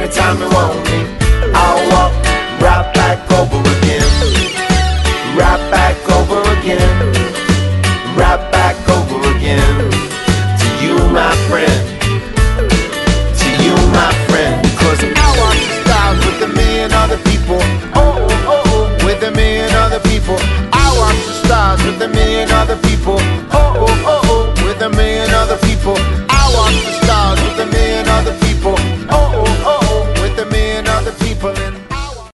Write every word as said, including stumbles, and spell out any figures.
anytime you want me, I'll walk right back over again. Right back over again. Right back over again. To you, my friend.